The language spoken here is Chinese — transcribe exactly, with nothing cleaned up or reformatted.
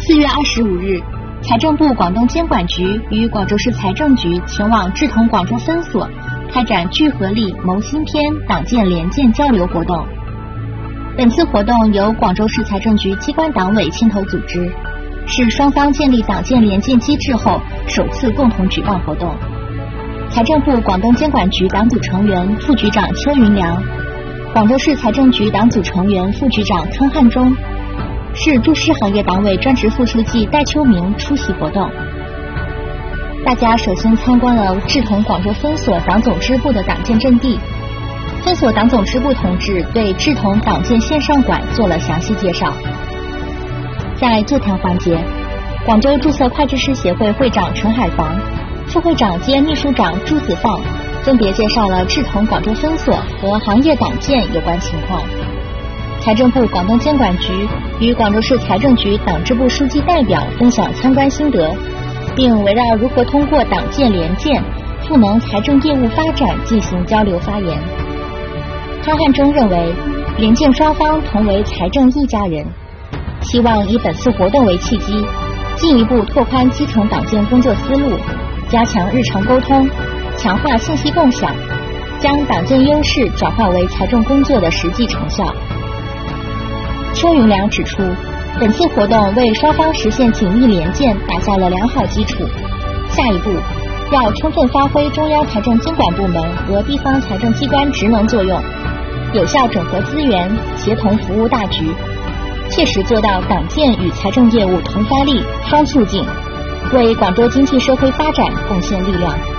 四月二十五日，财政部广东监管局与广州市财政局前往志同广州分所开展聚合力谋新篇党建联建交流活动。本次活动由广州市财政局机关党委牵头组织，是双方建立党建联建机制后首次共同举办活动。财政部广东监管局党组成员、副局长邱云良，广州市财政局党组成员、副局长汤汉忠，市株式行业党委专职副书记戴秋明出席活动。大家首先参观了志同广州分所党总支部的党建阵地，分所党总支部同志对志同党建线上馆做了详细介绍。在座谈环节，广州注册会计师协会会长陈海防、副会长兼秘书长朱子放分别介绍了志同广州分所和行业党建有关情况。财政部广东监管局与广州市财政局党支部书记代表分享参观心得，并围绕如何通过党建联建赋能财政业务发展进行交流发言。汤汉忠认为，联建双方同为财政一家人，希望以本次活动为契机，进一步拓宽基层党建工作思路，加强日常沟通，强化信息共享，将党建优势转化为财政工作的实际成效。邱云良指出，本次活动为双方实现紧密联建打下了良好基础。下一步要充分发挥中央财政监管部门和地方财政机关职能作用，有效整合资源，协同服务大局，切实做到党建与财政业务同发力、双促进，为广州经济社会发展贡献力量。